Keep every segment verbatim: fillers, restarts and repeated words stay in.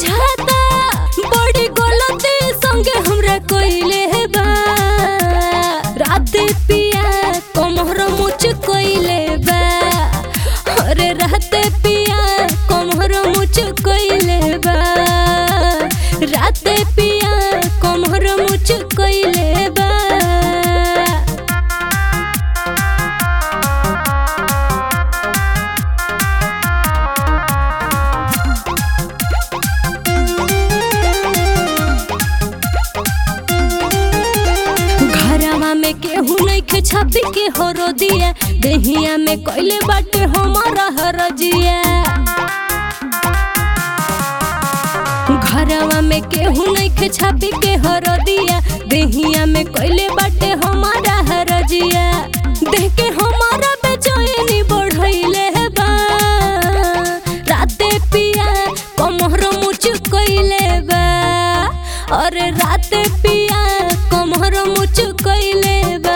बुझाता बड़ी गलती संगे हमरा कोइले बा। राते पिया कमर मुच कोइले बा। अरे राते पिया कमर मुच कोइले बा। राते पिया कमर मुच कोइले बा। घरवा में केहू नइखे छापी के हरो दिया। देहिया में कोइले बाटे हमारा हरजिया। घरवा में केहू नइखे छापी के हरो दिया। देहिया में कोइले बाटे हमारा हरजिया। देख के हमारा बेचैनी बढ़इले बा। राते पिया कमर मुच कोइले बा। अरे राते पिया कमर मुच कोइले बा।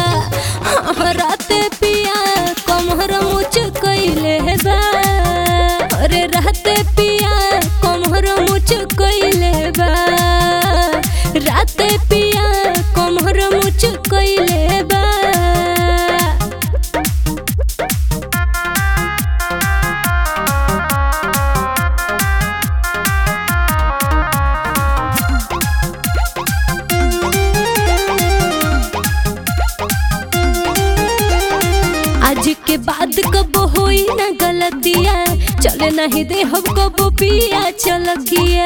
राते पिया कमर मुच कोइले बा। अरे राते पिया कमर मुच कोइले बा। राते पिया कमर मुच कोइले बा। आज के बाद कब होई ना गलतिया। चले नहीं दे हम कब पिया चलकिया।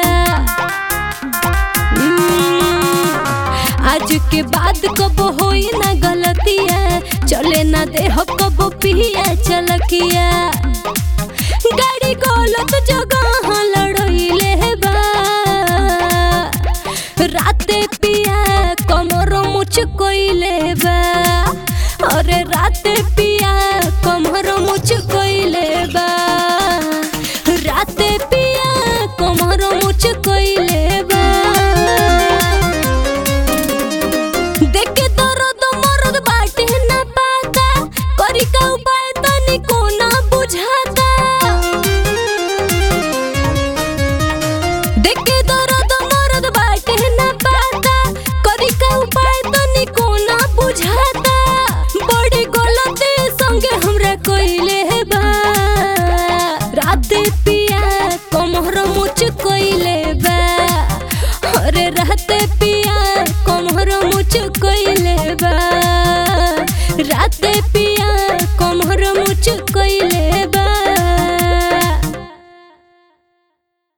आज के बाद कब होई ना गलतिया। चले ना दे हम कब पिया चलकिया। गाड़ी गलत जगह लड़इले बा। राते पिया कमर मुच कोइले बा। अरे राते पिया कमर मुच कोइले बा। राते पिया कमर मुच कोइले